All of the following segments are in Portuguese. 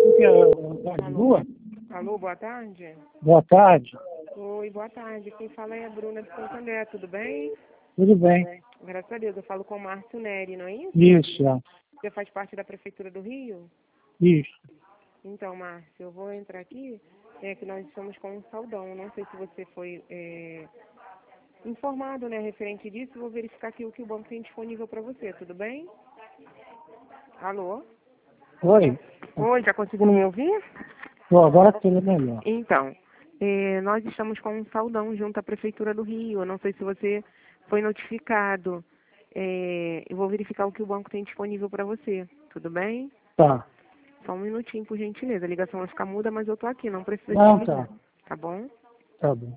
Alô? Alô, boa tarde. Boa tarde. Oi, boa tarde. Quem fala é a Bruna de Santo André, tudo bem? Tudo bem? Graças a Deus, eu falo com o Márcio Neri, não é isso? Isso, Você faz parte da Prefeitura do Rio? isso. Então, Márcio, eu vou entrar aqui, que nós estamos com um saldão. Não sei se você foi informado, né, referente disso. Vou verificar aqui o que o banco tem disponível para você, tudo bem? Alô? Oi? Oi, já conseguiu me ouvir? Agora tudo melhor. Então, nós estamos com um saldão junto à Prefeitura do Rio. Eu não sei se você foi notificado. Eu vou verificar o que o banco tem disponível para você. Tudo bem? Tá. Só um minutinho, por gentileza. A ligação vai ficar muda, mas eu tô aqui. Não precisa Não, desligar. tá. Tá bom? Tá bom.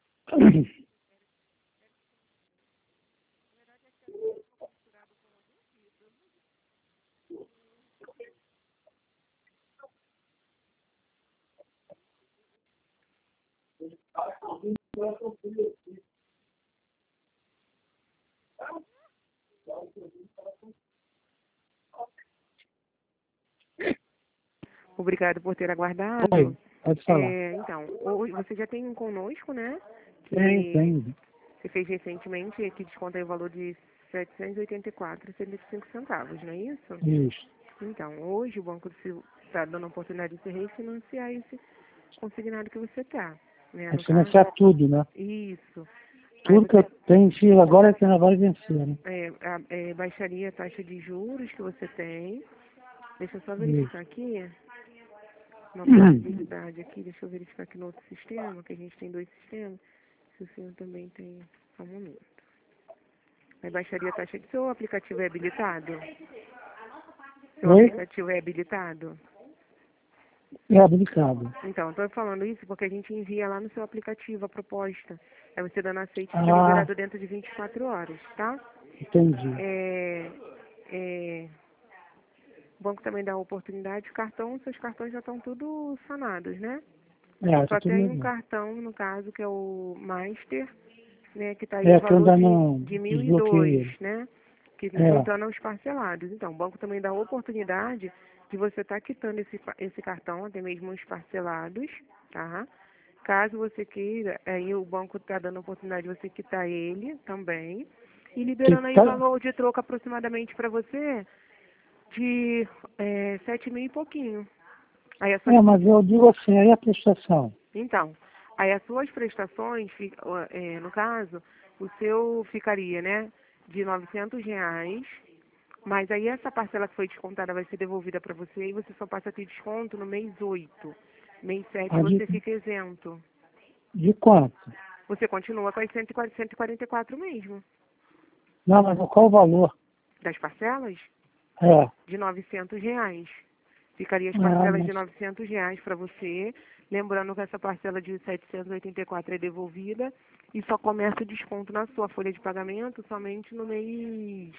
Obrigado por ter aguardado. Oi, pode falar. Então, hoje você já tem um conosco, né? Tem. Você fez recentemente, que desconta aí o valor de R$ 784,75, não é isso? Isso. Então, hoje o banco está dando a oportunidade de você refinanciar esse consignado que você está, né? É No caso, financiar tudo, né? isso. Aí Tudo que eu tenho fila agora é que não vai vencer, né? baixaria a taxa de juros que você tem. Deixa eu só Isso. verificar aqui uma possibilidade aqui. Deixa eu verificar aqui no outro sistema, que a gente tem dois sistemas. Se o senhor também tem. Só um momento. Aí baixaria a taxa de... Seu aplicativo é habilitado? Seu Oi? aplicativo é habilitado? É habilitado. Então, estou falando isso porque a gente envia lá no seu aplicativo a proposta. Aí você dando aceite fica Ah, liberado dentro de 24 horas, tá? entendi. O banco também dá a oportunidade. Seus cartões já estão tudo sanados, né? Tá Só tudo tem um legal. cartão, no caso, que é o Master, né? Que está aí o É, que eu valor ainda não de desbloqueei 1.002, ele. né? Que É, juntando aos parcelados. Então, o banco também dá a oportunidade de você estar quitando esse cartão, até mesmo os parcelados, tá? Caso você queira, aí o banco está dando a oportunidade de você quitar ele também. E que liberando aí o tá... valor de troco aproximadamente para você de 7 mil e pouquinho. Aí as suas, mas eu digo assim, aí a prestação. então, aí as suas prestações, no caso, o seu ficaria, né, de R$ 900, mas aí essa parcela que foi descontada vai ser devolvida para você e você só passa a ter desconto no mês 8. Mês 7 Ah, você fica isento. de quanto? Você continua com as 144 mesmo. Não, mas qual o valor? Das parcelas? É. De R$ 900. Ficaria as Ah, parcelas de mas R$ 900 para você. Lembrando que essa parcela de 784 é devolvida e só começa o desconto na sua folha de pagamento somente no mês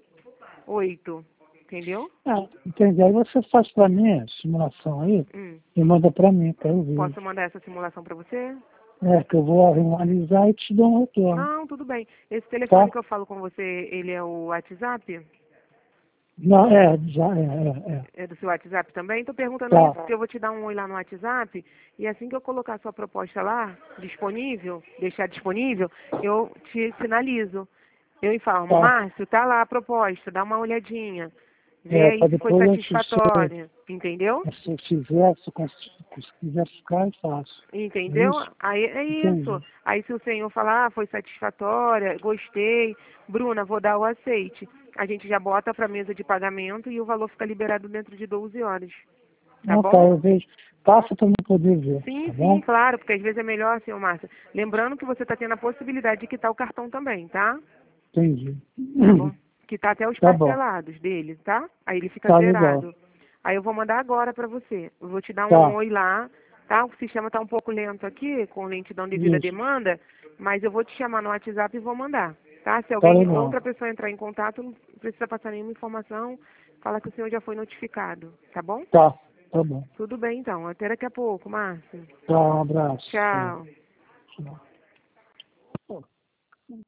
8. Entendeu? entendi. Aí você faz para mim a simulação aí Hum. e manda para mim, para eu ver. Posso mandar essa simulação para você? Que eu vou analisar e te dou um retorno. Não, tudo bem. Esse telefone Tá? que eu falo com você, ele é o WhatsApp? Não, já é. É do seu WhatsApp também? Estou perguntando isso Tá. porque eu vou te dar um oi lá no WhatsApp e assim que eu colocar a sua proposta lá, disponível, deixar disponível, eu te sinalizo. Eu informo, Tá. Márcio, tá lá a proposta, dá uma olhadinha. Vê aí Para se foi depois satisfatória. Entendeu? se eu fizer, se quiser ficar, eu faço. É Entendeu? isso? Aí é isso. Entendi. Aí se o senhor falar, foi satisfatória, gostei, Bruna, vou dar o aceite. A gente já bota para mesa de pagamento e o valor fica liberado dentro de 12 horas. Tá Não, tá, bom? eu vejo. Passa para eu poder ver, tá Sim, bom? claro, porque às vezes é melhor, senhor Márcio. Lembrando que você está tendo a possibilidade de quitar o cartão também, tá? Entendi. Tá bom? Quitar até os Tá bom. parcelados dele, tá? Aí ele fica Tá legal. zerado. Aí eu vou mandar agora para você. Eu vou te dar um Tá. oi lá, tá? O sistema tá um pouco lento aqui, com lentidão devido à Isso. demanda, mas eu vou te chamar no WhatsApp e vou mandar, tá? Se Tá alguém, legal. outra pessoa entrar em contato, não precisa passar nenhuma informação, fala que o senhor já foi notificado, tá bom? Tá bom. Tudo bem então. Até daqui a pouco, Márcio. Tá, um abraço. Tchau. Tchau.